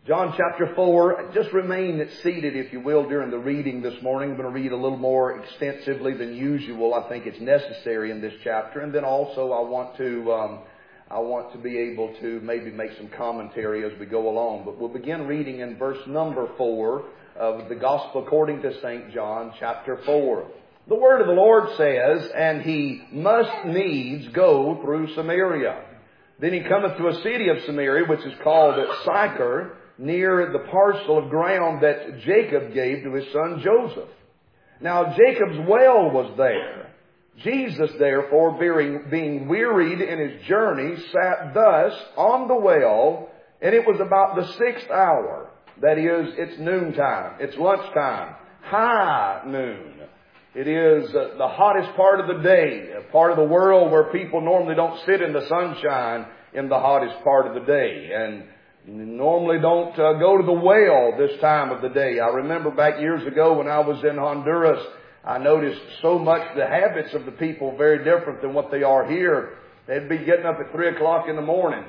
John chapter 4, just remain seated, if you will, during the reading this morning. I'm going to read a little more extensively than usual. I think it's necessary in this chapter. And then also I want to be able to maybe make some commentary as we go along. But we'll begin reading in verse number 4 of the Gospel according to St. John chapter 4. The word of the Lord says, "And he must needs go through Samaria. Then he cometh to a city of Samaria, which is called Sychar, near the parcel of ground that Jacob gave to his son Joseph. Now Jacob's well was there. Jesus, therefore, being wearied in his journey, sat thus on the well, and it was about the 6th hour. That is, it's noontime, it's lunchtime, high noon. It is the hottest part of the day, a part of the world where people normally don't sit in the sunshine in the hottest part of the day, and normally don't go to the well this time of the day. I remember back years ago when I was in Honduras, I noticed so much the habits of the people very different than what they are here. They'd be getting up at 3 o'clock in the morning,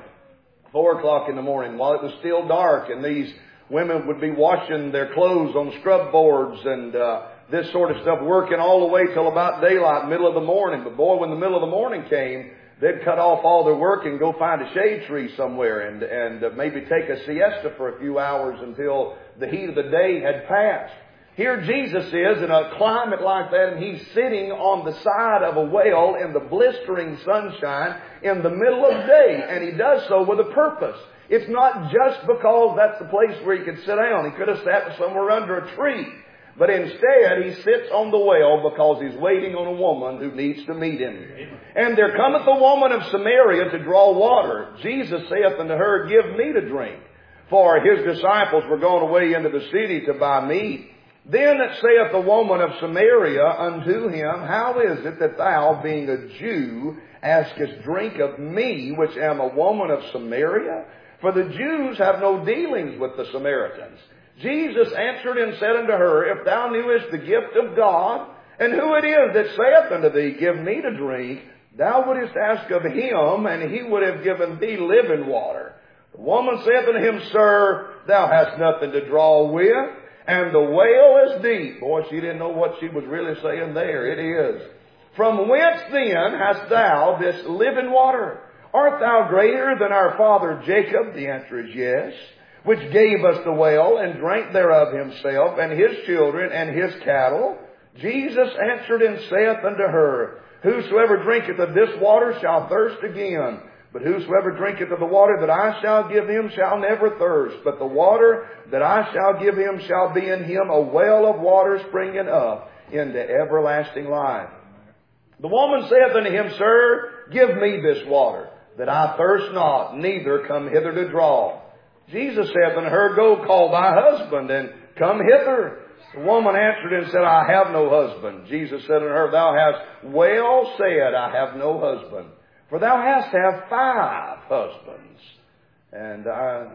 4 o'clock in the morning while it was still dark, and these women would be washing their clothes on scrub boards and this sort of stuff, working all the way till about daylight, middle of the morning. But boy, when the middle of the morning came, they'd cut off all their work and go find a shade tree somewhere and maybe take a siesta for a few hours until the heat of the day had passed. Here Jesus is in a climate like that, and he's sitting on the side of a well in the blistering sunshine in the middle of the day, and he does so with a purpose. It's not just because that's the place where he could sit down. He could have sat somewhere under a tree. But instead, he sits on the well because he's waiting on a woman who needs to meet him. "And there cometh a woman of Samaria to draw water. Jesus saith unto her, Give me to drink. For his disciples were gone away into the city to buy meat. Then saith the woman of Samaria unto him, How is it that thou, being a Jew, askest drink of me, which am a woman of Samaria? For the Jews have no dealings with the Samaritans. Jesus answered and said unto her, If thou knewest the gift of God, and who it is that saith unto thee, Give me to drink, thou wouldest ask of him, and he would have given thee living water. The woman saith unto him, Sir, thou hast nothing to draw with, and the well is deep." Boy, she didn't know what she was really saying there. It is. "From whence then hast thou this living water? Art thou greater than our father Jacob?" The answer is yes. "Which gave us the well, and drank thereof himself, and his children, and his cattle." Jesus answered and saith unto her, "Whosoever drinketh of this water shall thirst again. But whosoever drinketh of the water that I shall give him shall never thirst. But the water that I shall give him shall be in him a well of water springing up into everlasting life." The woman saith unto him, "Sir, give me this water, that I thirst not, neither come hither to draw." Jesus saith unto her, "Go call thy husband, and come hither." The woman answered and said, "I have no husband." Jesus said unto her, "Thou hast well said, I have no husband. For thou hast have 5 husbands." And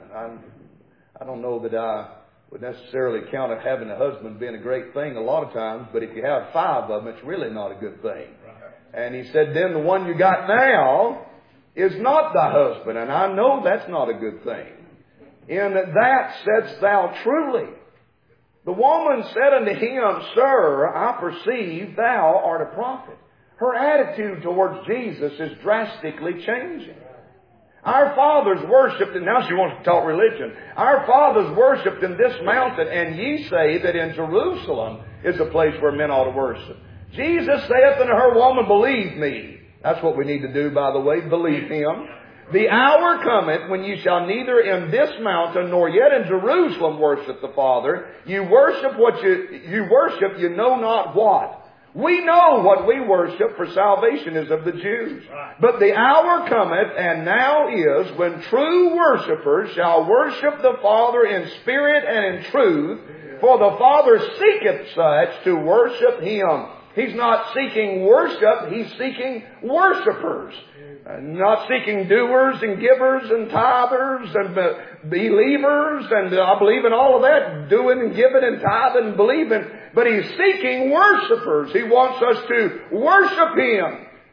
I don't know that I would necessarily count having a husband being a great thing a lot of times, but if you have 5 of them, it's really not a good thing. And he said, "Then the one you got now is not thy husband." And I know that's not a good thing. "In that saidst thou truly." The woman said unto him, "Sir, I perceive thou art a prophet." Her attitude towards Jesus is drastically changing. "Our fathers worshipped," and now she wants to talk religion. "Our fathers worshipped in this mountain, and ye say that in Jerusalem is a place where men ought to worship." Jesus saith unto her, "Woman, believe me." That's what we need to do, by the way, believe him. "The hour cometh when ye shall neither in this mountain nor yet in Jerusalem worship the Father. You worship what you worship, you know not what. We know what we worship, for salvation is of the Jews. But the hour cometh, and now is, when true worshipers shall worship the Father in spirit and in truth, for the Father seeketh such to worship him." He's not seeking worship, he's seeking worshipers. Not seeking doers and givers and tithers and believers, and I believe in all of that, doing and giving and tithing and believing. But he's seeking worshipers. He wants us to worship him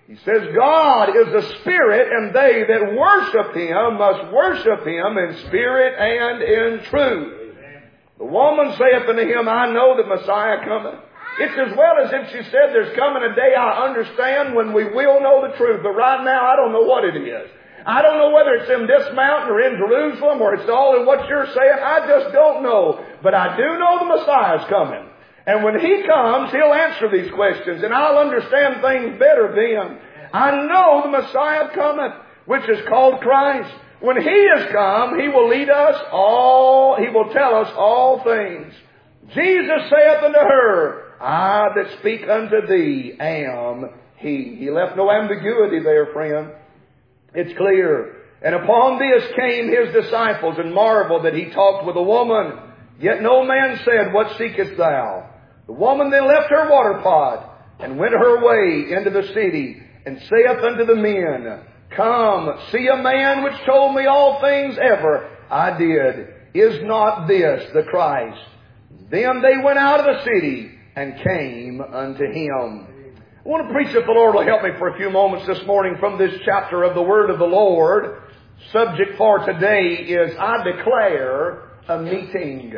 He says, God is a spirit, and they that worship Him must worship Him in spirit and in truth. The woman saith unto him, I know the Messiah cometh. It's as well as if she said, there's coming a day I understand when we will know the truth. But right now, I don't know what it is. I don't know whether it's in this mountain or in Jerusalem or it's all in what you're saying. I just don't know. But I do know the Messiah's coming. And when He comes, He'll answer these questions. And I'll understand things better then. I know the Messiah cometh, which is called Christ. When He is come, He will lead us all, He will tell us all things. Jesus saith unto her, I that speak unto thee am He. He left no ambiguity there, friend. It's clear. And upon this came His disciples and marveled that He talked with a woman. Yet no man said, What seekest thou? The woman then left her water pot and went her way into the city and saith unto the men, Come, see a man which told me all things ever I did. Is not this the Christ? Then they went out of the city and came unto Him. I want to preach, if the Lord will help me for a few moments this morning from this chapter of the Word of the Lord. Subject for today is, I declare a meeting.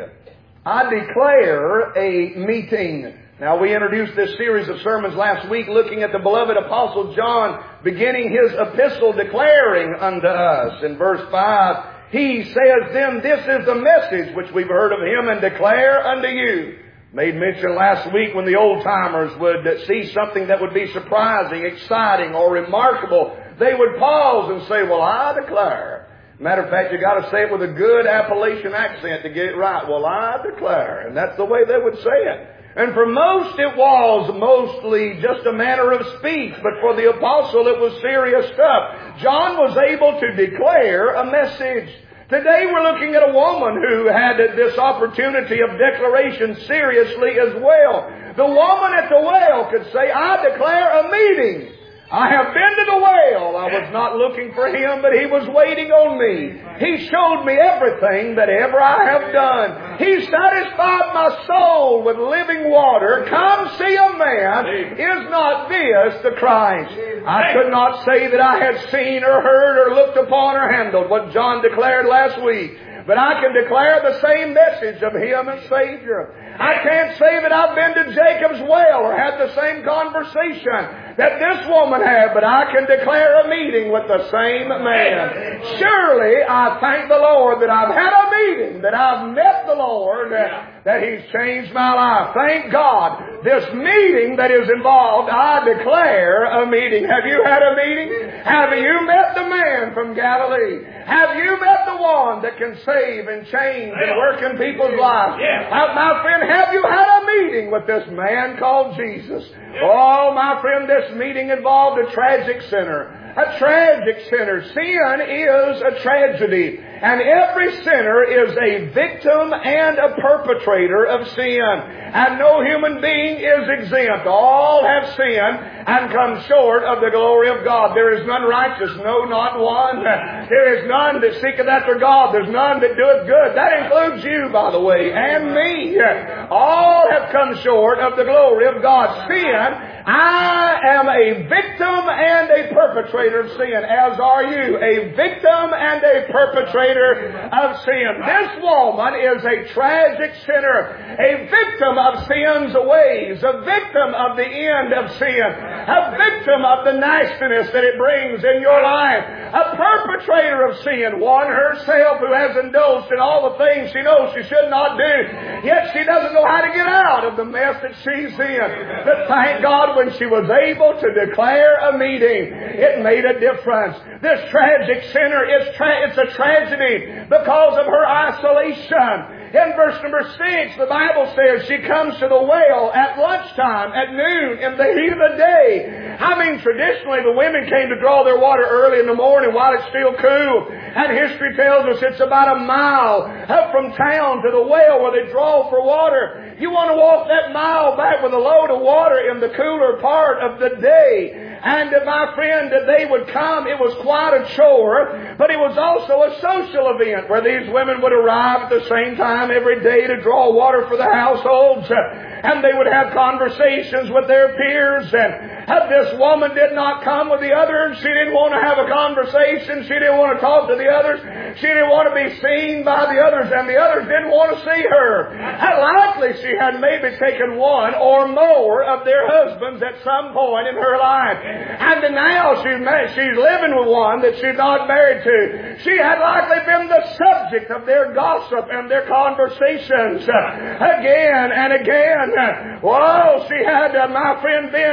I declare a meeting. Now, we introduced this series of sermons last week looking at the beloved Apostle John beginning his epistle declaring unto us. In verse 5, he says, Then this is the message which we've heard of Him and declare unto you. Made mention last week when the old-timers would see something that would be surprising, exciting, or remarkable, they would pause and say, Well, I declare. Matter of fact, you got to say it with a good Appalachian accent to get it right. Well, I declare. And that's the way they would say it. And for most it was mostly just a manner of speech, but for the apostle it was serious stuff. John was able to declare a message. Today we're looking at a woman who had this opportunity of declaration seriously as well. The woman at the well could say, I declare a meeting. I have been to the well. I was not looking for Him, but He was waiting on me. He showed me everything that ever I have done. He satisfied my soul with living water. Come see a man. Is not this the Christ? I could not say that I had seen or heard or looked upon or handled what John declared last week. But I can declare the same message of Him as Savior. I can't say that I've been to Jacob's well or had the same conversation that this woman had, but I can declare a meeting with the same man. Surely I thank the Lord that I've had a meeting, that I've met the Lord, that He's changed my life. Thank God. This meeting that is involved, I declare a meeting. Have you had a meeting? Have you met the man from Galilee? Have you met the one that can save and change and work in people's lives? My friend, have you had a meeting with this man called Jesus? Oh, my friend, this meeting involved a tragic sinner. A tragic sinner. Sin is a tragedy. And every sinner is a victim and a perpetrator of sin. And no human being is exempt. All have sinned and come short of the glory of God. There is none righteous, no, not one. There is none that seeketh after God. There's none that doeth good. That includes you, by the way, and me. All have come short of the glory of God. Sin, I am a victim and a perpetrator of sin, as are you, a victim and a perpetrator of sin. This woman is a tragic sinner, a victim of sin's ways, a victim of the end of sin, a victim of the nastiness that it brings in your life, a perpetrator of sin, one herself who has indulged in all the things she knows she should not do, yet she doesn't know how to get out of the mess that she's in. But thank God when she was able to declare a meeting, it made a difference. This tragic sinner, it's a tragedy because of her isolation. In verse number 6, the Bible says she comes to the well at lunchtime, at noon, in the heat of the day. I mean, traditionally the women came to draw their water early in the morning while it's still cool. And history tells us it's about a mile up from town to the well where they draw for water. You want to walk that mile back with a load of water in the cooler part of the day. And my friend, they would come. It was quite a chore, but it was also a social event where these women would arrive at the same time every day to draw water for the households. And they would have conversations with their peers This woman did not come with the others. She didn't want to have a conversation. She didn't want to talk to the others. She didn't want to be seen by the others, and the others didn't want to see her. And likely she had maybe taken one or more of their husbands at some point in her life. And now she's living with one that she's not married to. She had likely been the subject of their gossip and their conversations again and again. Well, she had, my friend, been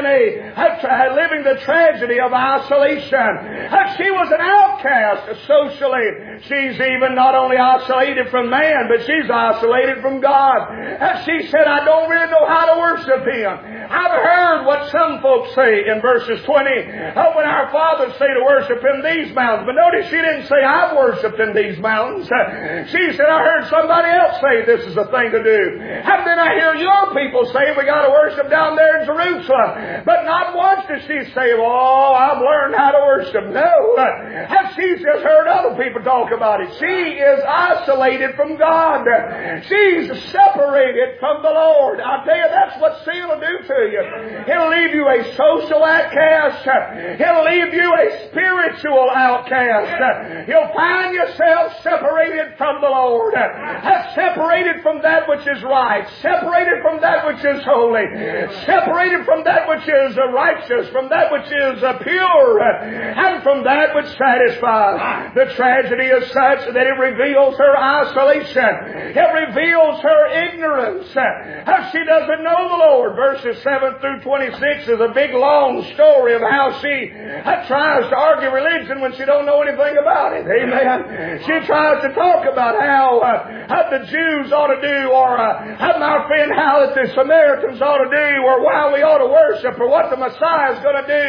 living the tragedy of isolation. She was an outcast socially. She's even not only isolated from man, but she's isolated from God. She said, I don't really know how to worship Him. I've heard what some folks say in verses 20. When our fathers say to worship in these mountains. But notice she didn't say, I've worshipped in these mountains. She said, I heard somebody else say this is the thing to do. And then I hear your people say we got to worship down there in Jerusalem. But not once does she say, oh, I've learned how to worship. No. And she's just heard other people talk about it. She is isolated from God. She's separated from the Lord. I tell you, that's what sin will do to you. It'll leave you a social outcast. It'll leave you a spiritual outcast. You'll find yourself separated from the Lord. Separated from that which is right. Separated from that which is holy. Separated from that which is righteous. From that which is pure. And from that which satisfies. The tragedy is such that it reveals her isolation. It reveals her ignorance. How she doesn't know the Lord. Verses 7 through 26 is a big long story of how she tries to argue religion when she don't know anything about it. Amen. She tries to talk about how the Jews ought to do, or my friend, how that the Samaritans ought to do, or why we ought to worship, or what the Messiah is going to do.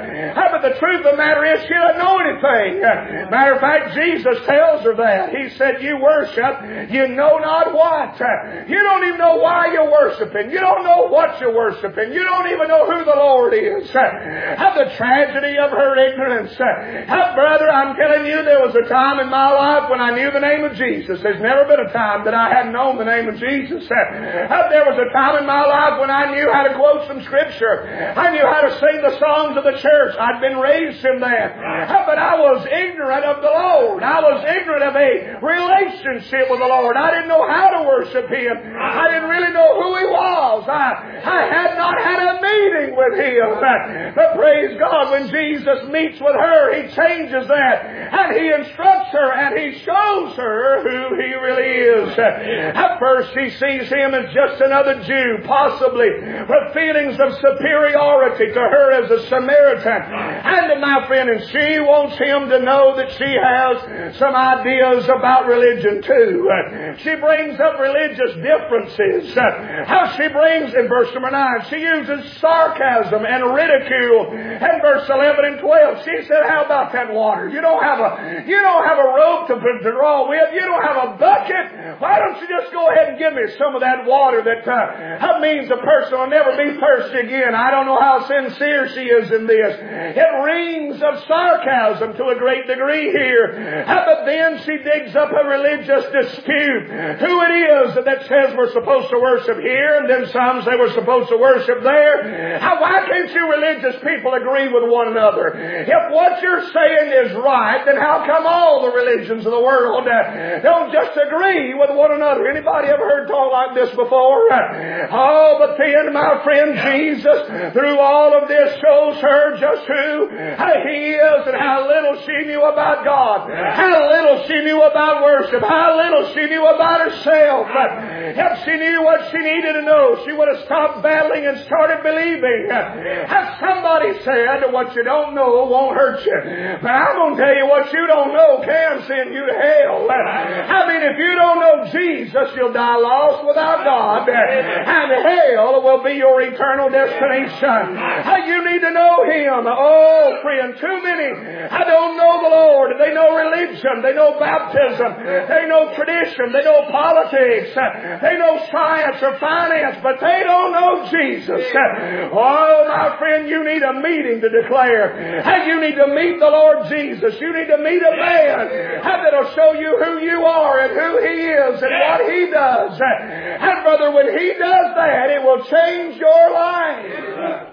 But the truth of the matter is she doesn't know anything. Matter of fact, Jesus tells her that. He said, you worship, you know not what. You don't even know why you're worshiping. You don't know what you're worshiping. You don't even know who the Lord is. The tragedy of her ignorance. Brother, I'm telling you, there was a time in my life when I knew the name of Jesus. There's never been a time that I hadn't known the name of Jesus. There was a time in my life when I knew how to quote some Scripture. I knew how to sing the songs of the church. I'd been raised in that. But I was ignorant of the Lord. I was ignorant of a relationship with the Lord. I didn't know how to worship Him. I didn't really know who He was. I had not had a meeting with Him. But praise God, when Jesus meets with her, He changes that. And He instructs her and He shows her who He really is. At first she sees Him as just another Jew, possibly with feelings of superiority to her as a Samaritan. And my friend, and she wants Him to know that she has some ideas about religion too. She brings up religious differences. How she brings, in verse number 9, she uses sarcasm and ridicule. In verse 11 and 12, she said, how about that water? You don't have a rope to draw with. You don't have a bucket. Why don't you just go ahead and give me some of that water that means a person will never be thirsty again. I don't know how sincere she is in this. It rings of sarcasm to a great degree here. But then she digs up a religious dispute. Who it is that says we're supposed to worship here, and then some say we're supposed to worship there. Why can't you religious people agree with one another? If what you're saying is right, then how come all the religions of the world don't just agree with one another? Anybody ever heard talk like this before? But then, my friend, Jesus, through all of this, shows her just who He is and how little she knew about God, how little she knew about worship, how little she knew about herself. If she knew what she needed to know, she would have stopped battling and started believing. As somebody said, what you don't know won't hurt you. But I'm going to tell you, what you don't know can send you to hell. I mean, if you don't know Jesus, you'll die lost without God. And hell will be your eternal destination. You need to know Him. Oh, friend, too many don't know the Lord. They know religion. They know baptism. They know tradition. They know politics. They know science or finance. But they don't know Jesus. Oh, my friend, you need a meeting to declare. You need to meet the Lord Jesus. You need to meet a man that'll show you who you are and who He is and what He does. And brother, when He does that, it will change your life.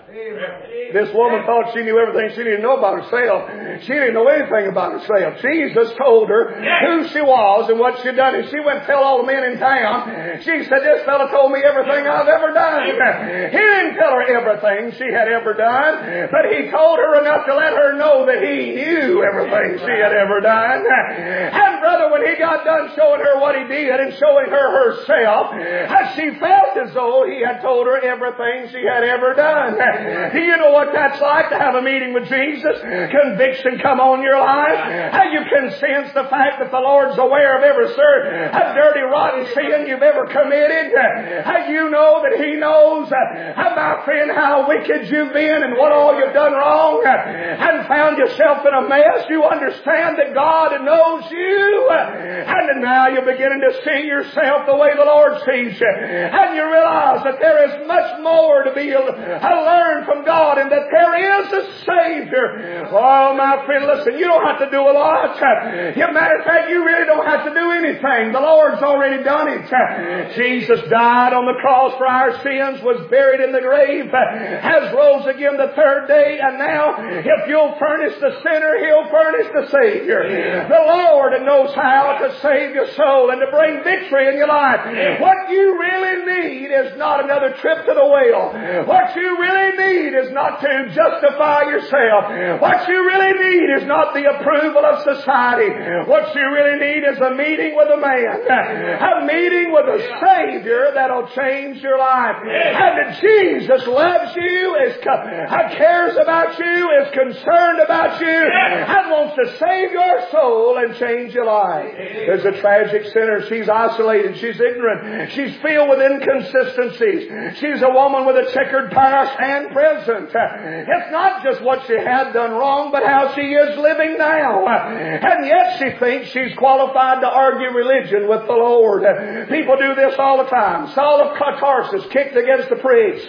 This woman thought she knew everything she needed to know about herself. She didn't know anything about herself. Jesus told her who she was and what she'd done. And she went and tell all the men in town. She said, this fellow told me everything I've ever done. He didn't tell her everything she had ever done, but he told her enough to let her know that he knew everything she had ever done. And brother, when he got done showing her what he did and showing her herself, she felt as though he had told her everything she had ever done. Do you know what that's like to have a meeting with Jesus? Conviction come on your life. How you can sense the fact that the Lord's aware of every dirty, rotten sin you've ever committed. How you know that He knows, my friend, how wicked you've been and what all you've done wrong and found yourself in a mess. You understand that God knows you. And now you're beginning to see yourself the way the Lord sees you. And you realize that there is much more to be learned from God and that there is a Savior. Oh, my friend, listen, you don't have to do a lot. As a matter of fact, you really don't have to do anything. The Lord's already done it. Jesus died on the cross for our sins, was buried in the grave, has rose again the third day, and now if you'll furnish the sinner, He'll furnish the Savior. The Lord knows how to save your soul and to bring victory in your life. What you really need is not another trip to the well. What you really need is not to justify yourself. What you really need is not the approval of society. What you really need is a meeting with a man. A meeting with a Savior that'll change your life. And that Jesus loves you, cares about you, is concerned about you, and wants to save your soul and change your life. There's a tragic sinner. She's isolated. She's ignorant. She's filled with inconsistencies. She's a woman with a checkered past and present. It's not just what she had done wrong, but how she is living now. And yet she thinks she's qualified to argue religion with the Lord. People do this all the time. Saul of Tarsus kicked against the priests.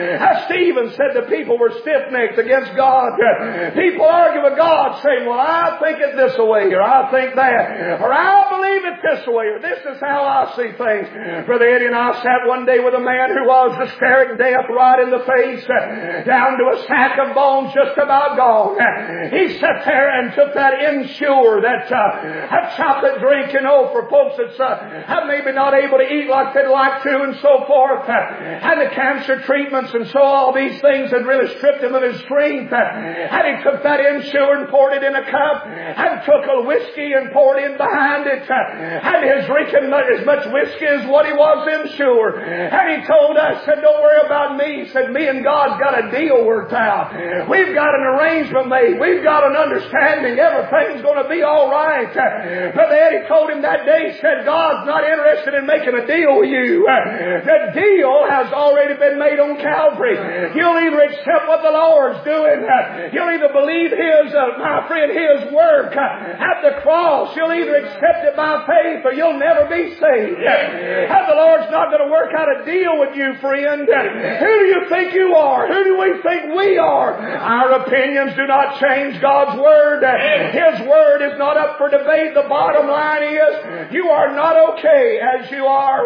Stephen said the people were stiff-necked against God. People argue with God saying, well, I think it this way, or I think that, or I believe it this way, or this is how I see things. Brother Eddie and I sat one day with a man who was hysteric death right in the face, down to a sack of bones just about gone. He sat there and took that Ensure, that chocolate drink, for folks that's maybe not able to eat like they'd like to and so forth. And the cancer treatments and so all these things had really stripped him of his strength. And he took that Ensure and poured it in a cup and took a whiskey and poured in behind it. And his drinking as much whiskey as what he was Ensure. And he told us, said, don't worry about me. He said, me and God's got a deal worked out. We've got an arrangement made. We've got an understanding. Everything's going to be all right. Brother Eddie told him that day, said, God's not interested in making a deal with you. The deal has already been made on Calvary. You'll either accept what the Lord's doing. You'll either believe His, my friend, His work at the cross. You'll either accept it by faith or you'll never be saved. And the Lord's not going to work out a deal with you, friend. Who do you think you are? Who do we think we are? Our opinions do not change God's Word. His Word is not up for debate. The bottom line is, you are not okay as you are.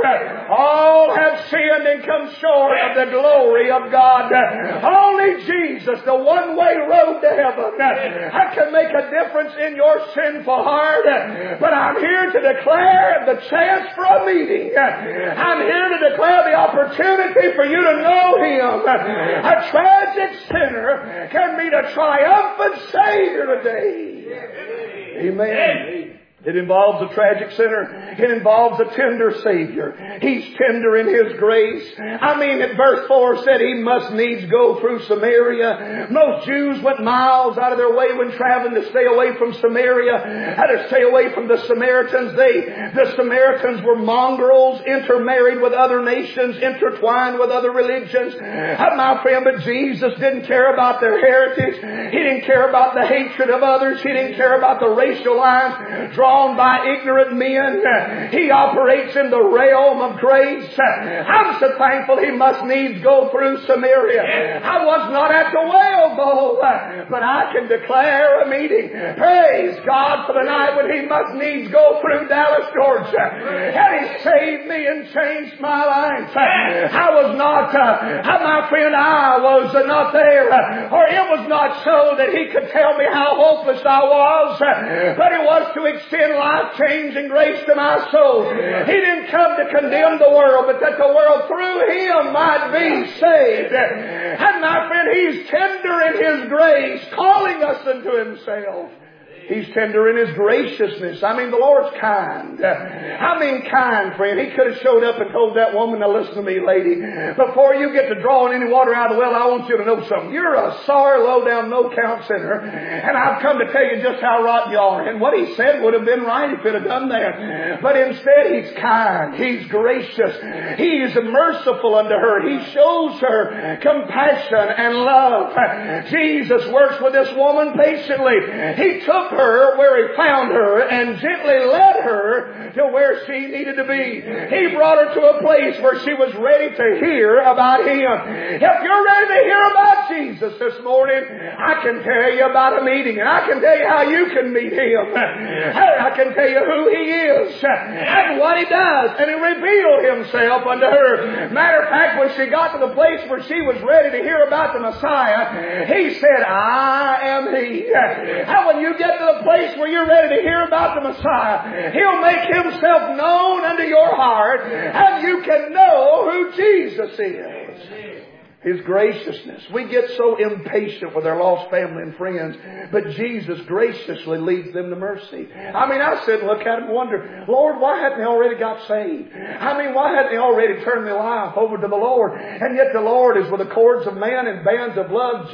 All have sinned and come short of the glory of God. Only Jesus, the one-way road to heaven, can make a difference in your sinful heart. But I'm here to declare the chance for a meeting. I'm here to declare the opportunity for you to know Him. A tragic sinner can meet a triumphant Savior today. Amen. It involves a tragic sinner. It involves a tender Savior. He's tender in His grace. I mean, verse 4 said He must needs go through Samaria. Most Jews went miles out of their way when traveling to stay away from Samaria, had to stay away from the Samaritans. The Samaritans were mongrels, intermarried with other nations, intertwined with other religions. My friend, but Jesus didn't care about their heritage. He didn't care about the hatred of others. He didn't care about the racial lines drawn on by ignorant men. He operates in the realm of grace. I'm so thankful He must needs go through Samaria. I was not at the well bowl, but I can declare a meeting. Praise God for the night when He must needs go through Dallas, Georgia. And He saved me and changed my life. I was not, my friend, I was not there, or it was not so that He could tell me how hopeless I was, but it was to extend life-changing grace to my soul. He didn't come to condemn the world, but that the world through Him might be saved. And my friend, He's tender in His grace, calling us unto Himself. He's tender in His graciousness. I mean, the Lord's kind. Kind, friend. He could have showed up and told that woman, now listen to me, lady. Before you get to drawing any water out of the well, I want you to know something. You're a sorry, low-down, no-count sinner. And I've come to tell you just how rotten you are. And what He said would have been right if He'd have done that. But instead, He's kind. He's gracious. He is merciful unto her. He shows her compassion and love. Jesus works with this woman patiently. He took her where He found her and gently led her to where she needed to be. He brought her to a place where she was ready to hear about Him. If you're ready to hear about Jesus this morning, I can tell you about a meeting, and I can tell you how you can meet Him. I can tell you who He is and what He does, and He revealed Himself unto her. Matter of fact, when she got to the place where she was ready to hear about the Messiah, He said, I am He. And when you get to the place where you're ready to hear about the Messiah, He'll make Himself known unto your heart, and you can know who Jesus is. His graciousness. We get so impatient with our lost family and friends, but Jesus graciously leads them to mercy. I mean, I sit and look at them and wonder, Lord, why hadn't they already got saved? I mean, why hadn't they already turned their life over to the Lord? And yet the Lord is with the cords of man and bands of love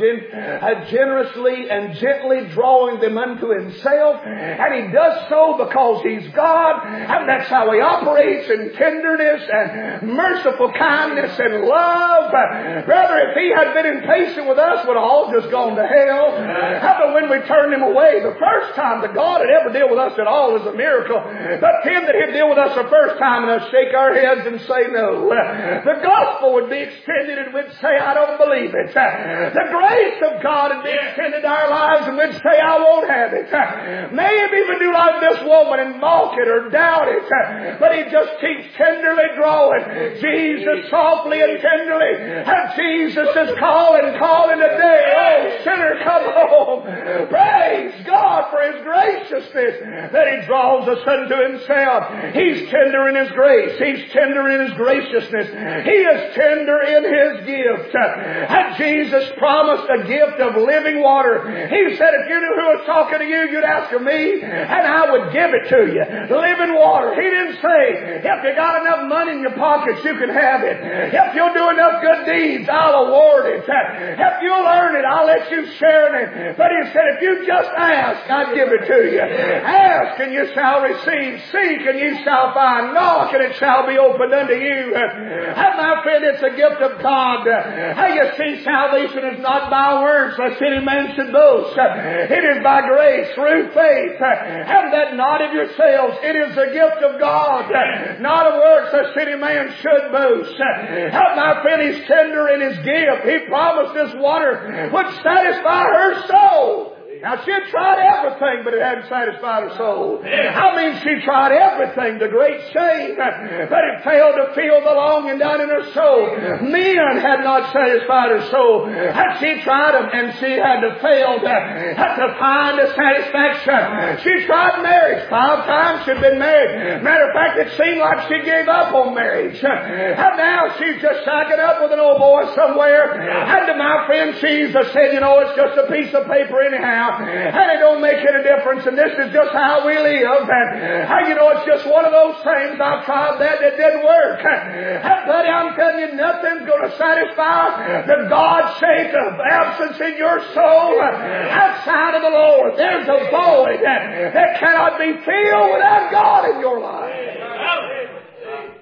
generously and gently drawing them unto Himself. And He does so because He's God, and that's how He operates in tenderness and merciful kindness and love. Brother, if He had been impatient with us, we'd have all just gone to hell. How about when we turned Him away? The first time that God had ever dealt with us at all is a miracle. But then that He'd deal with us the first time and us shake our heads and say no. The gospel would be extended and we'd say, I don't believe it. The grace of God would be extended to our lives and we'd say, I won't have it. Maybe even do like this woman and mock it or doubt it. But He just keeps tenderly drawing. Jesus softly and tenderly. And Jesus is calling today. Oh, sinner, come home. Praise God for His graciousness that He draws us unto Himself. He's tender in His grace. He's tender in His graciousness. He is tender in His gift. And Jesus promised a gift of living water. He said, if you knew who was talking to you, you'd ask of me, and I would give it to you. Living water. He didn't say, if you got enough money in your pockets, you can have it. If you'll do enough good deeds, I'll award it. If you'll earn it, I'll let you share in it. But He said, if you just ask, I'll give it to you. Ask and you shall receive. Seek and you shall find. Knock and it shall be opened unto you. And my friend, it's a gift of God. How you see, salvation is not by works, lest any man should boast. It is by grace, through faith. And that not of yourselves. It is a gift of God. Not of works, lest any man should boast. And my friend, He's tender in His gift. He promised this water would satisfy her soul. Now, she had tried everything, but it hadn't satisfied her soul. I mean, she tried everything, to great shame, but it failed to fill the longing down in her soul. Men had not satisfied her soul. And she tried them, and she had to fail to find a satisfaction. She tried marriage. 5 times she'd been married. Matter of fact, it seemed like she gave up on marriage. And now she's just shacking up with an old boy somewhere. And to my friend, she's said, you know, it's just a piece of paper anyhow. And it don't make any difference, and this is just how we live. And how you know it's just one of those things. I've tried that, it didn't work. And buddy, I'm telling you, nothing's going to satisfy the God-shaped absence in your soul outside of the Lord. There's a void that cannot be filled without God in your life.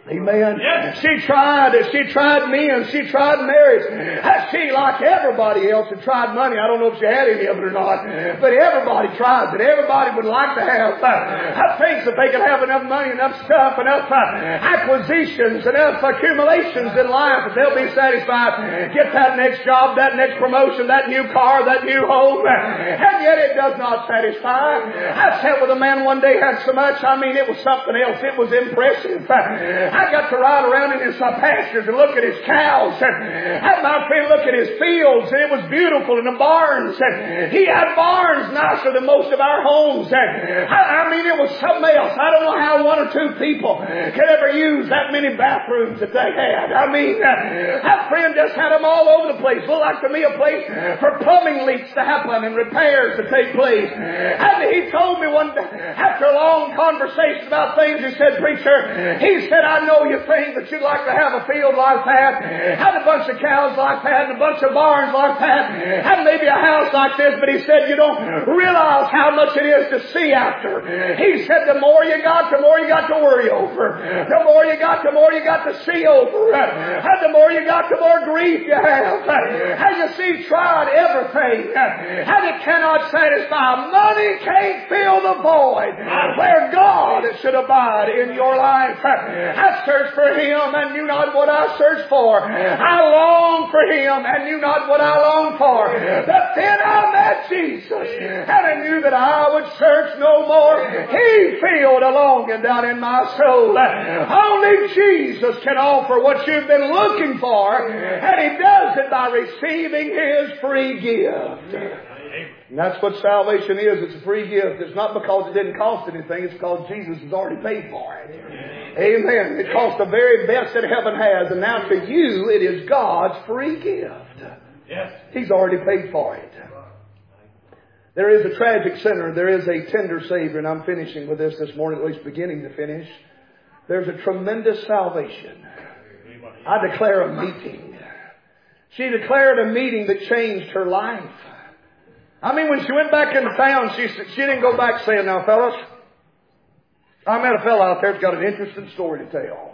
Amen. Yes. She tried men. She tried marriage. She, like everybody else, had tried money. I don't know if she had any of it or not, but everybody tries it. Everybody would like to have things that they could have enough money, enough stuff, enough acquisitions, enough accumulations in life that they'll be satisfied. Get that next job, that next promotion, that new car, that new home, and yet it does not satisfy. I sat with a man one day, had so much. I mean, it was something else. It was impressive. I got to ride around in his pastures and look at his cows and have my friend look at his fields, and it was beautiful, and the barns. And he had barns nicer than most of our homes. And I mean, it was something else. I don't know how one or two people could ever use that many bathrooms that they had. I mean, that friend just had them all over the place. Looked like to me a place for plumbing leaks to happen and repairs to take place. And he told me one day, after a long conversation about things, he said, "Preacher," he said, "I know you think that you'd like to have a field like that, have a bunch of cows like that, and a bunch of barns like that, and maybe a house like this," but he said, "You don't realize how much it is to see after." He said, "The more you got, the more you got to worry over. The more you got, the more you got to see over. And the more you got, the more grief you have. And you see, tried everything, and it cannot satisfy. Money can't fill the void where God should abide in your life. I searched for Him and knew not what I searched for. I longed for Him and knew not what I longed for. But then I met Jesus, and I knew that I would search no more. He filled a longing down in my soul. Only Jesus can offer what you've been looking for, and He does it by receiving His free gift. And that's what salvation is. It's a free gift. It's not because it didn't cost anything. It's because Jesus has already paid for it. Amen. It cost the very best that heaven has. And now to you, it is God's free gift. Yes. He's already paid for it. There is a tragic sinner. There is a tender Savior. And I'm finishing with this morning, at least beginning to finish. There's a tremendous salvation. I declare a meeting. She declared a meeting that changed her life. I mean, when she went back into town, she didn't go back saying, "Now, fellas, I met a fellow out there that's got an interesting story to tell."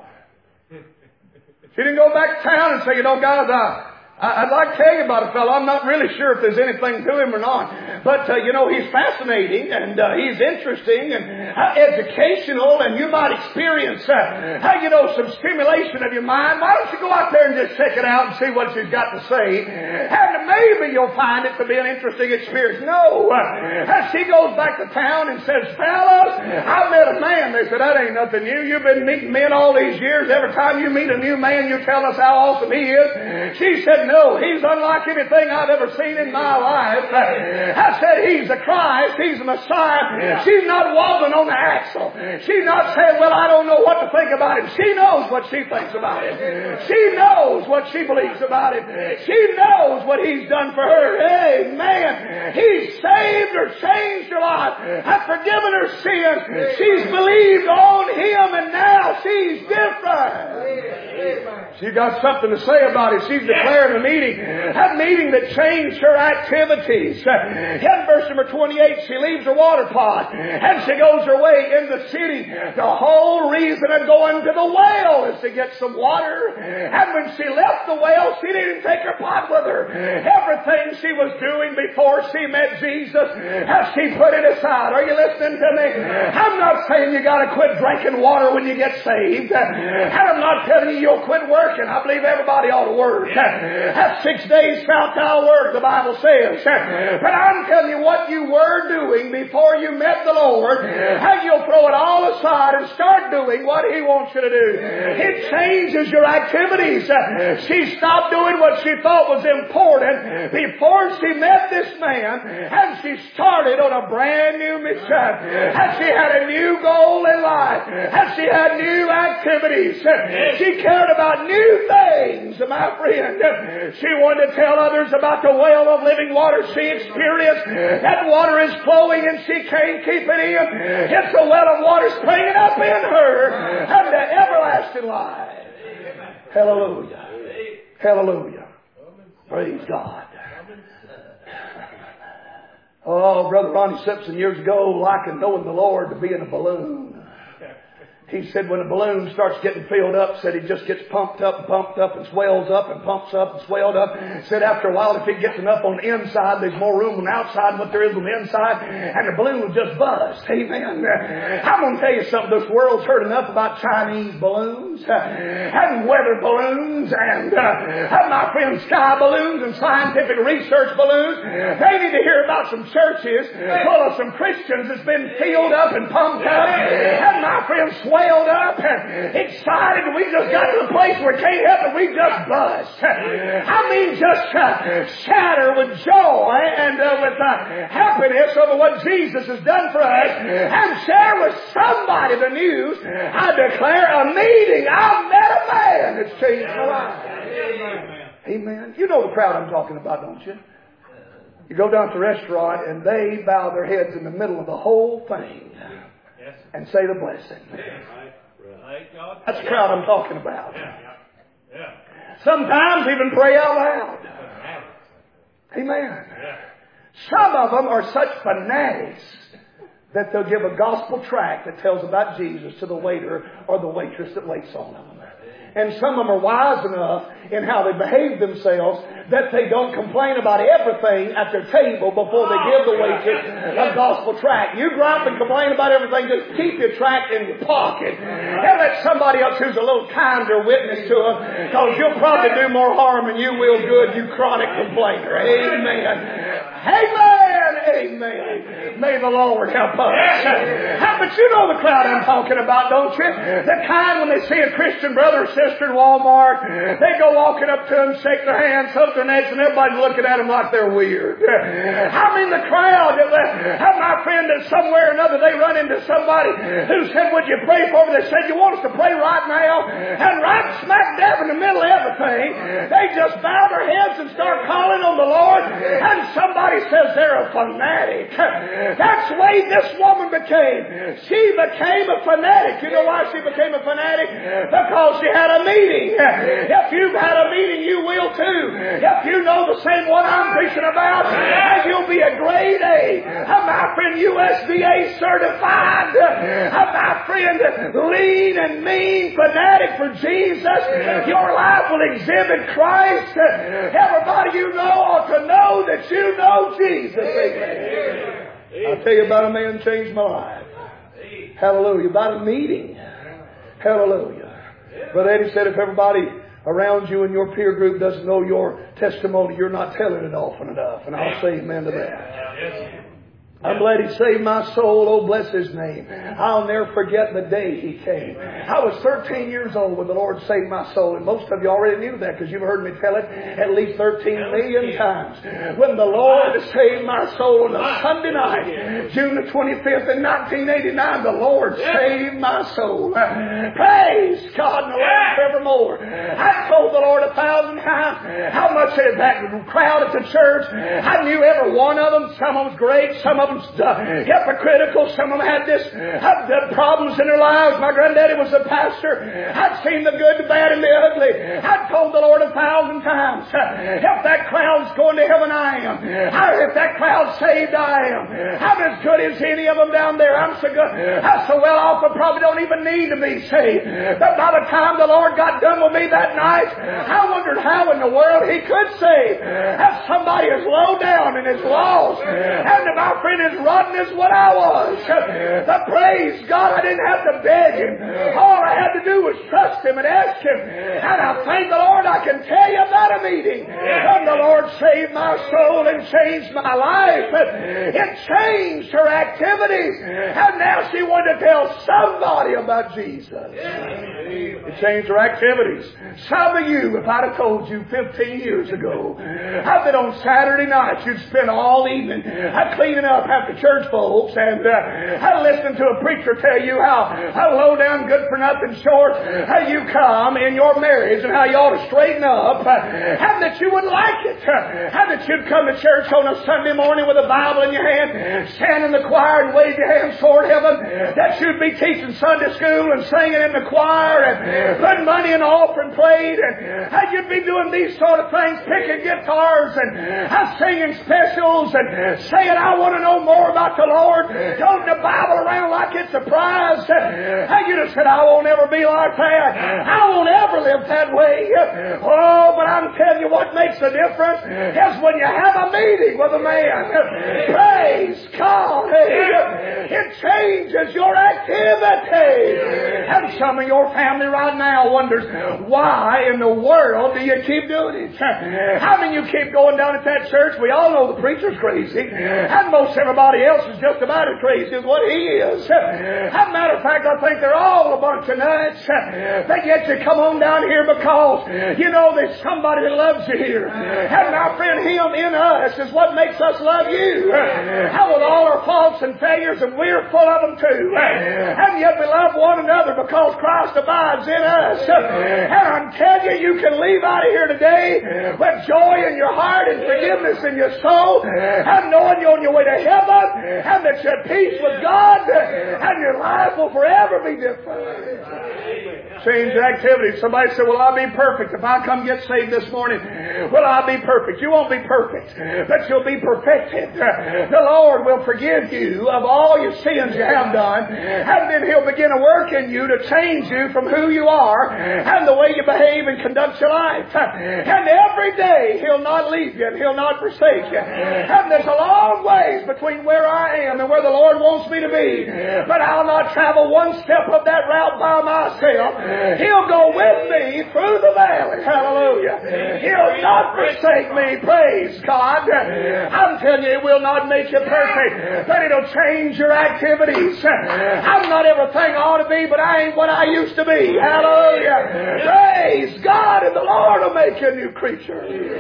She didn't go back to town and say, "You know, guys, I'd like to tell you about a fellow. I'm not really sure if there's anything to him or not. But, he's fascinating and he's interesting and educational, and you might experience, some stimulation of your mind. Why don't you go out there and just check it out and see what she's got to say? And maybe you'll find it to be an interesting experience." No. She goes back to town and says, "Fellas, I met a man." They said, "That ain't nothing new. You've been meeting men all these years. Every time you meet a new man, you tell us how awesome he is." She said, "No, he's unlike anything I've ever seen in my life." I said, "He's the Christ. He's the Messiah." Yeah. She's not wobbling on the axle. She's not saying, "Well, I don't know what to think about him." She knows what she thinks about him. She knows what she believes about him. She knows what he's done for her. Amen. He's saved her, changed her life, has forgiven her sins. She's believed on Him, and now she's different. She got something to say about it. She's declared a meeting. That meeting that changed her activities. In verse number 28, she leaves her water pot and she goes her way in the city. The whole reason of going to the well is to get some water. And when she left the well, she didn't take her pot with her. Everything she was doing before she met Jesus, she put it aside. Are you listening to me? I'm not saying you got to quit drinking water when you get saved. And I'm not telling you you'll quit working. I believe everybody ought to work. Have 6 days shalt thou work, the Bible says. But I'm telling you what you were doing before you met the Lord, how you'll throw it all aside and start doing what He wants you to do. It changes your activities. She stopped doing what she thought was important before she met this man, and she started on a brand new mission. And she had a new goal in life. And she had new activities. She cared about new things, my friend. She wanted to tell others about the well of living water she experienced. That water is flowing and she can't keep it in. It's a well of water springing up in her unto everlasting life. Hallelujah. Hallelujah. Praise God. Oh, Brother Ronnie Simpson years ago likened knowing the Lord to be in a balloon. He said when a balloon starts getting filled up, said it just gets pumped up and swells up and pumps up and swelled up. Said after a while, if it gets enough on the inside, there's more room on the outside than what there is on the inside, and the balloon will just bust. Amen. I'm going to tell you something. This world's heard enough about Chinese balloons and weather balloons and my friend sky balloons and scientific research balloons. They need to hear about some churches full of some Christians that's been filled up and pumped up, and my friend swelled up and excited, and we just got to the place where it can't help it, we just bust. I mean, just shatter with joy and with happiness over what Jesus has done for us, and share with somebody the news. I declare a meeting. I met a man that's changed my life. Amen. You know the crowd I'm talking about, don't you? You go down to the restaurant and they bow their heads in the middle of the whole thing and say the blessing. That's the crowd I'm talking about. Sometimes even pray out loud. Amen. Some of them are such fanatics that they'll give a gospel tract that tells about Jesus to the waiter or the waitress that waits on them. And some of them are wise enough in how they behave themselves that they don't complain about everything at their table before they give the waitress a gospel tract. You go out and complain about everything, just keep your tract in your pocket and let somebody else who's a little kinder witness to them, because you'll probably do more harm than you will good, you chronic complainer. Amen. Amen. Amen. May the Lord help us. But you know the crowd I'm talking about, don't you? The kind when they see a Christian brother or sister in Walmart, they go walking up to them, shake their hands, hug their necks, and everybody's looking at them like they're weird. I mean the crowd that have my friend that somewhere or another they run into somebody who said, would you pray for me? They said, you want us to pray right now? And right smack dab in the middle of everything, they just bow their heads and start calling on the Lord, and somebody says they're a fanatic. That's the way this woman became. She became a fanatic. You know why she became a fanatic? Because she had a meeting. If you've had a meeting, you will too. If you know the same one I'm preaching about, you'll be a grade A. My friend, USDA certified. My friend, lean and mean fanatic for Jesus. Your life will exhibit Christ. Everybody you know ought to know that you know Jesus. Amen. I'll tell you about a man who changed my life. Hallelujah. About a meeting. Hallelujah. Brother Eddie said if everybody around you and your peer group doesn't know your testimony, you're not telling it often enough. And I'll say amen to that. I'm glad He saved my soul. Oh, bless His name. I'll never forget the day He came. I was 13 years old when the Lord saved my soul. And most of you already knew that because you've heard me tell it at least 13 million times. When the Lord saved my soul on a Sunday night, June the 25th in 1989, the Lord saved my soul. Praise God and the Lord forevermore. I told the Lord 1,000 times how much that crowd at the church, I knew every one of them. Some of them was great, some of them hypocritical. Some of them had problems in their lives. My granddaddy was a pastor. I'd seen the good, the bad, and the ugly. I told the Lord 1,000 times, if that crowd's going to heaven, I am. If that crowd's saved, I am. I'm as good as any of them down there. I'm so good. I'm so well off, I probably don't even need to be saved. But by the time the Lord got done with me that night, I wondered how in the world He could save. If somebody is low down and is lost, and my friend as rotten as what I was. But praise God, I didn't have to beg Him. All I had to do was trust Him and ask Him. And I thank the Lord I can tell you about a meeting. And the Lord saved my soul and changed my life. It changed her activities. And now she wanted to tell somebody about Jesus. It changed her activities. Some of you, if I'd have told you 15 years ago, I've been on Saturday nights, you'd spend all evening cleaning up after church folks, and I listened to a preacher tell you how low down, good for nothing short how you come in your marriage and how you ought to straighten up, and that you would like it, and that you'd come to church on a Sunday morning with a Bible in your hand, stand in the choir and wave your hands toward heaven, that you'd be teaching Sunday school and singing in the choir and put money in the offering plate, and you'd be doing these sort of things, picking guitars and singing specials and saying, I want to know more about the Lord, toting the Bible around like it's a prize. And you'd have said, I won't ever be like that. I won't ever live that way. Oh, but I'm telling you what makes a difference is when you have a meeting with a man. Praise God. It changes your activity. And some of your family right now wonders, why in the world do you keep doing it? How many of you keep going down at that church? We all know the preacher's crazy. And most everybody else is just about as crazy as what he is. As a matter of fact, I think they're all a bunch of nuts. But yet you come on down here because you know there's somebody that loves you here. And my friend, Him in us is what makes us love you. How with all our faults and failures, and we're full of them too. And yet we love one another because Christ abides in us. And I'm telling you, you can leave out of here today with joy in your heart and forgiveness in your soul, and knowing you're on your way to heaven, and that you're at peace with God, and your life will forever be different. Change your activity. Somebody said, will I be perfect if I come get saved this morning? Will I be perfect? You won't be perfect, but you'll be perfected. The Lord will forgive you of all your sins you have done, and then He'll begin to work in you to change you from who you are and the way you behave and conduct your life. And every day He'll not leave you and He'll not forsake you. And there's a long ways between where I am and where the Lord wants me to be, but I'll not travel one step of that route by myself. He'll go with me through the valley. Hallelujah. He'll not forsake me. Praise God. I'm telling you, it will not make you perfect, but it'll change your activities. I'm not everything I ought to be, but I ain't what I used to be. Hallelujah. Praise God, and the Lord will make you a new creature.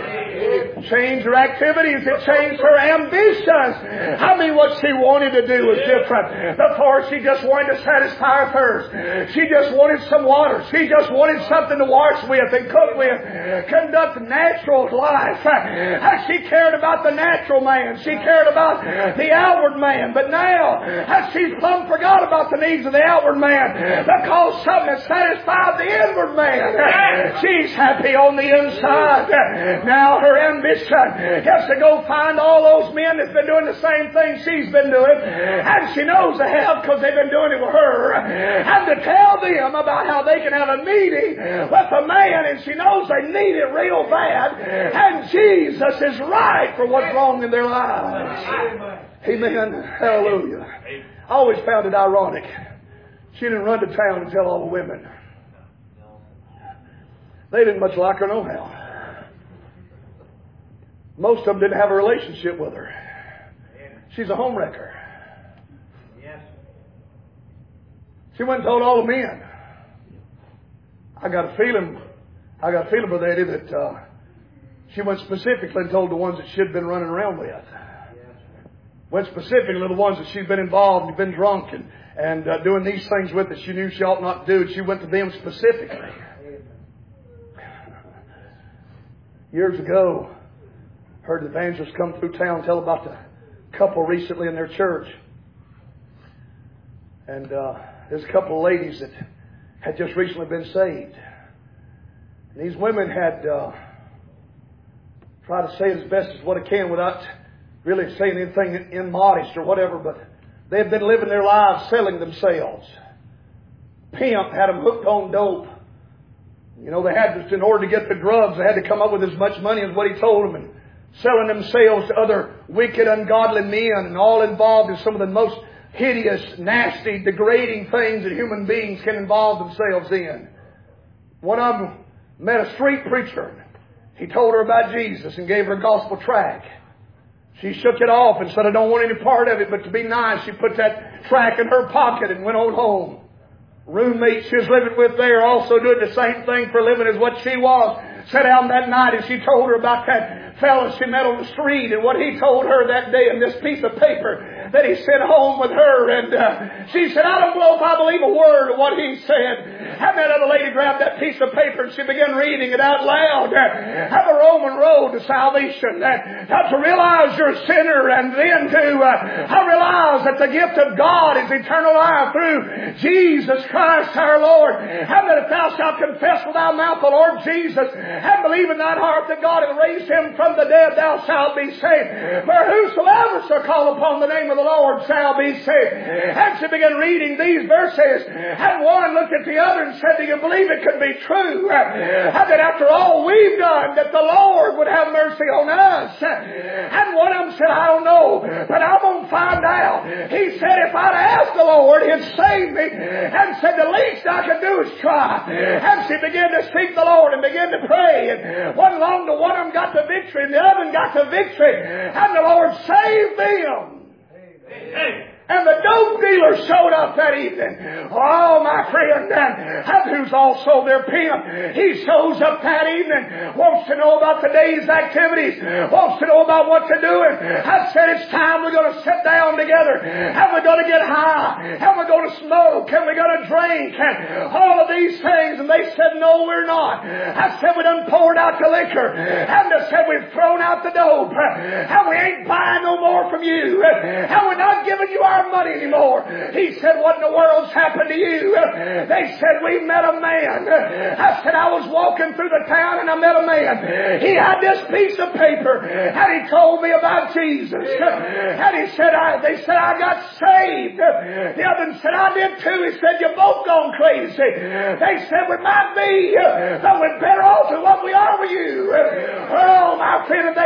Change her activities. It changed her ambitions. I mean, what she wanted to do was different. Before, she just wanted to satisfy her thirst. She just wanted some water. She just wanted something to wash with and cook with, conduct natural life. She cared about the natural man. She cared about the outward man. But now, she's plumb forgot about the needs of the outward man because something has satisfied the inward man. She's happy on the inside. Now her ambition is to go find all those men that's been doing the same thing she's been doing, and she knows they have because they've been doing it with her, and to tell them about how they can have a meeting with a man, and she knows they need it real bad, and Jesus is right for what's wrong in their lives. Amen. Hallelujah. I always found it ironic. She didn't run to town and tell all the women. They didn't much like her no how. Most of them didn't have a relationship with her. She's a homewrecker. She went and told all the men. I got a feeling, Brother Eddie, that she went specifically and told the ones that she'd been running around with. Went specifically to the ones that she'd been involved and been drunk and doing these things with that she knew she ought not to do. She went to them specifically. Years ago, heard the evangelist come through town tell about the couple recently in their church. And there's a couple of ladies that had just recently been saved. And these women had tried to say it as best as what I can without really saying anything immodest or whatever, but they had been living their lives selling themselves. Pimp had them hooked on dope. You know, they had to, in order to get the drugs, they had to come up with as much money as what he told them, and selling themselves to other wicked, ungodly men, and all involved in some of the most hideous, nasty, degrading things that human beings can involve themselves in. One of them met a street preacher. He told her about Jesus and gave her a gospel tract. She shook it off and said, I don't want any part of it, but to be nice, she put that tract in her pocket and went on home. Roommate she was living with there also doing the same thing for a living as what she was. Sat down that night and she told her about that fellow she met on the street and what he told her that day in this piece of paper. that he sent home with her. And she said, I don't know if I believe a word of what he said. And that other lady grabbed that piece of paper and she began reading it out loud. Have a Roman road to salvation. Not to realize you're a sinner, and then to realize that the gift of God is eternal life through Jesus Christ our Lord. And that if thou shalt confess with thy mouth the Lord Jesus and believe in thine heart that God hath raised him from the dead, thou shalt be saved. For whosoever shall call upon the name of the Lord shall be saved. And she began reading these verses, and one looked at the other and said, do you believe it could be true? And that after all we've done, that the Lord would have mercy on us? And one of them said, I don't know, but I'm going to find out. He said, if I'd asked the Lord, He'd save me. And said, the least I could do is try. And she began to seek the Lord and began to pray. And one long to one of them got the victory, and the other one got the victory. And the Lord saved them. Amen. And the dope dealer showed up that evening. Oh, my friend, and who's also their pimp. He shows up that evening, wants to know about the day's activities, wants to know about what to do. And I said, it's time we're going to sit down together. And we're going to get high. And we're going to smoke. And we're going to drink. And all of these things. And they said, no, we're not. I said, we done poured out the liquor. And they said, we've thrown out the dope. And we ain't buying no more from you. And we're not giving you our money anymore. He said, what in the world's happened to you? They said, we met a man. I said, I was walking through the town and I met a man. He had this piece of paper and he told me about Jesus. And he said, they said, I got saved. The other one said, I did too. He said, you both gone crazy. They said, we might be, but we're better off than what we are with you. Oh, my friend,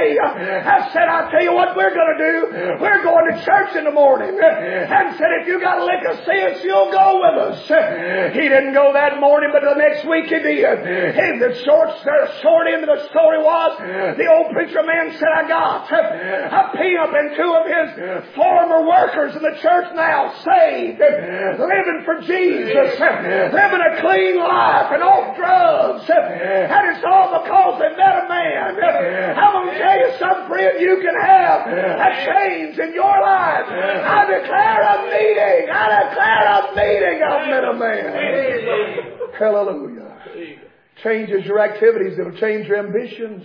I said, I'll tell you what we're going to do. We're going to church in the morning. And said, if you got a lick of sense, you'll go with us. He didn't go that morning, but the next week he did. And the short end of the story was, the old preacher man said, I got a pimp and two of his former workers in the church now saved, living for Jesus, living a clean life and off drugs. And it's all because they met a man. I'm going to tell you something, friend, you can have a change in your life. I declare a meeting. I've met a man. Hallelujah. Changes your activities. It'll change your ambitions.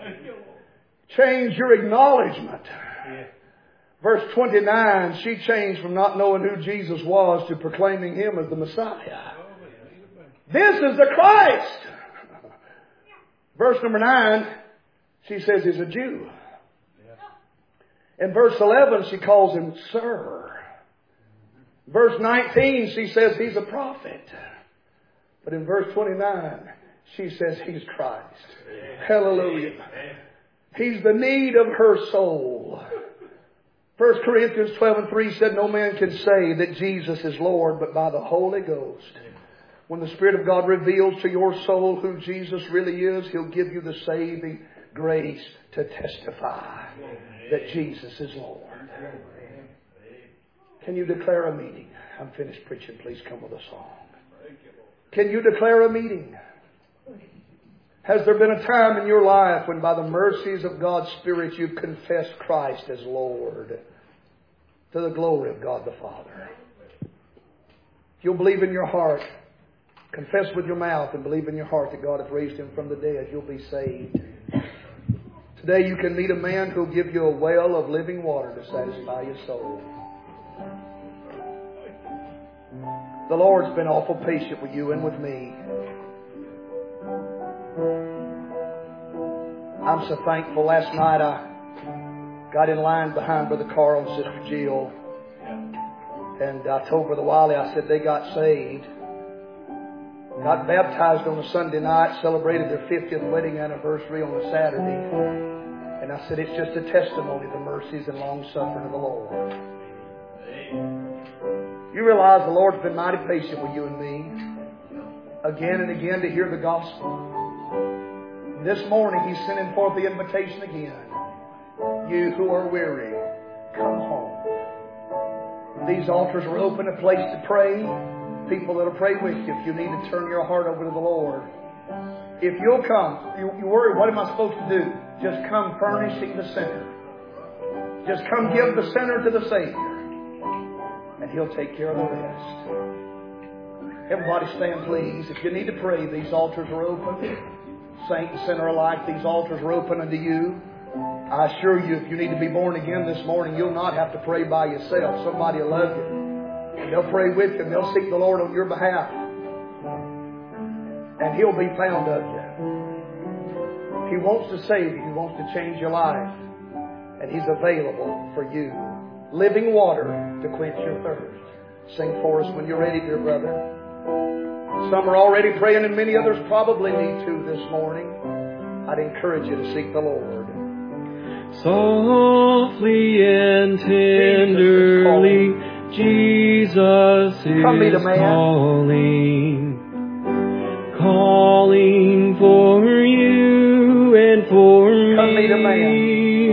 Change your acknowledgement. Verse 29, she changed from not knowing who Jesus was to proclaiming Him as the Messiah. This is the Christ. Verse number 9, she says He's a Jew. In verse 11, she calls Him Sir. Verse 19, she says He's a prophet. But in verse 29, she says He's Christ. Hallelujah. He's the need of her soul. 1 Corinthians 12:3 said, no man can say that Jesus is Lord but by the Holy Ghost. When the Spirit of God reveals to your soul who Jesus really is, He'll give you the saving grace to testify that Jesus is Lord. Can you declare a meeting? I'm finished preaching. Please come with a song. Can you declare a meeting? Has there been a time in your life when by the mercies of God's Spirit you've confessed Christ as Lord to the glory of God the Father? If you'll believe in your heart, confess with your mouth and believe in your heart that God hath raised Him from the dead, you'll be saved. Today you can meet a man who'll give you a well of living water to satisfy your soul. The Lord's been awful patient with you and with me. I'm so thankful. Last night I got in line behind Brother Carl and Sister Jill. And I told Brother Wiley, I said they got saved. Got baptized on a Sunday night, celebrated their 50th wedding anniversary on a Saturday. And I said, it's just a testimony of the mercies and long suffering of the Lord. You realize the Lord's been mighty patient with you and me. Again and again to hear the gospel. This morning He's sending forth the invitation again. You who are weary, come home. These altars are open, a place to pray. People that'll pray with you if you need to turn your heart over to the Lord. If you'll come, you worry, what am I supposed to do? Just come furnishing the sinner. Just come give the sinner to the Savior. and He'll take care of the rest. Everybody stand, please. If you need to pray, these altars are open. Saint and sinner alike, these altars are open unto you. I assure you, if you need to be born again this morning, you'll not have to pray by yourself. Somebody will love you. And they'll pray with you, and they'll seek the Lord on your behalf. And He'll be found of you. He wants to save you. He wants to change your life. And He's available for you. Living water to quench your thirst. Sing for us when you're ready, dear brother. Some are already praying, and many others probably need to this morning. I'd encourage you to seek the Lord. Softly and tenderly, Jesus is calling for you and for me.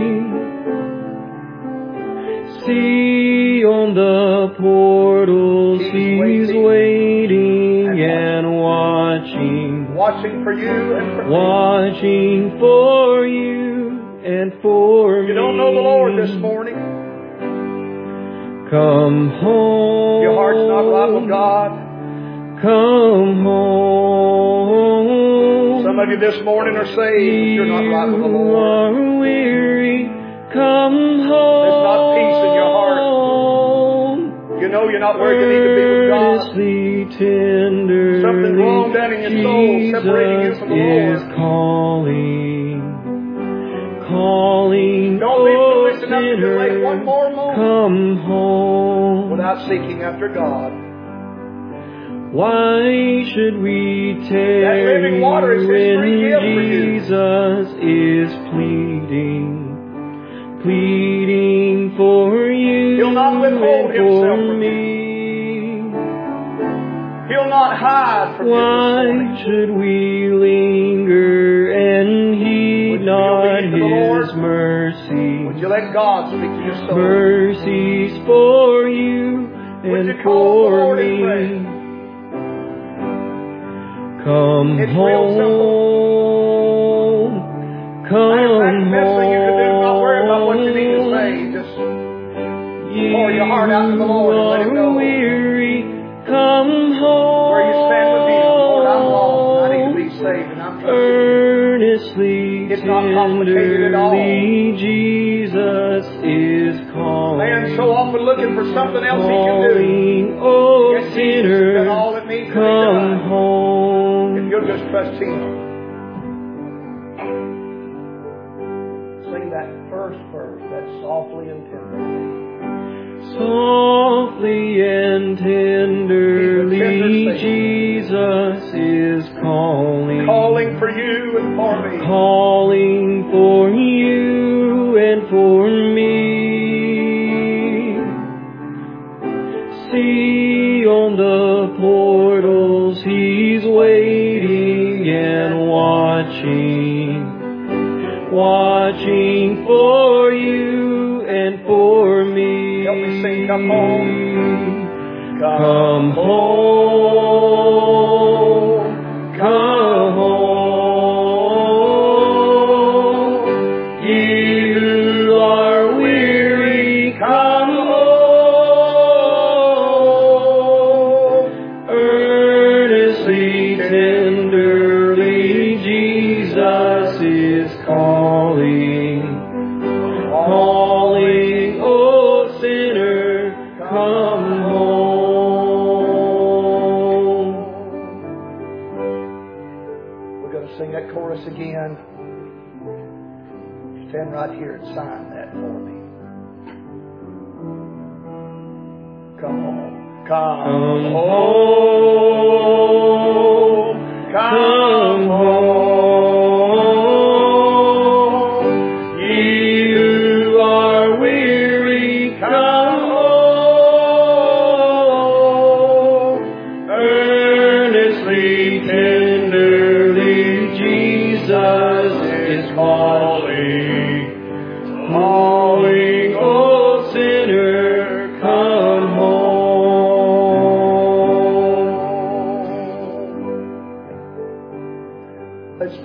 See on the portals, He's waiting and watching for you and for me. Watching for you and for me. You don't know the Lord this morning. Come home. Your heart's not right with God. Come home. Some of you this morning are saved, but you're not right with the Lord. You are weary. Come home. There's not peace in your heart. You know you're not where you need to be with God. Something wrong down in your soul, separating you from the Lord. Calling, don't be foolish enough to delay one more moment. Come home without seeking after God. Why should we tarry living water is His free gift for you. Jesus is pleading for you. He'll not withhold Himself from you. He'll not hide from you. Why should we linger and heed not His mercy? Would you let God speak to your soul? Mercies for you and for me. Come home. Come home. You can do. Not worry about what you need to say. Just pour your heart out to the Lord and let Him know. Weary. Come home. Where you stand with Him. Lord, I'm lost. I need to be saved, and I'm trusting earnestly, You. It's not complicated at all. Jesus is calling. Man's so often looking for something else he can do. Oh, Yet sinner, done all it needs to be come done. home. If you'll just trust Him. Sing that first verse, that softly and tenderly. Softly and tenderly, Jesus is calling. Calling for you and for me. Calling for you and for me. See on the portals, He's waiting and watching for you and for me. Help me sing, come home. Come home. Come home. You are weary. Come home. Earnestly, tenderly, Jesus is calling. Calling, oh sinner, come home. We're going to sing that chorus again. Stand right here and sign that for me. Come home. Come home. Come home. You are weary, come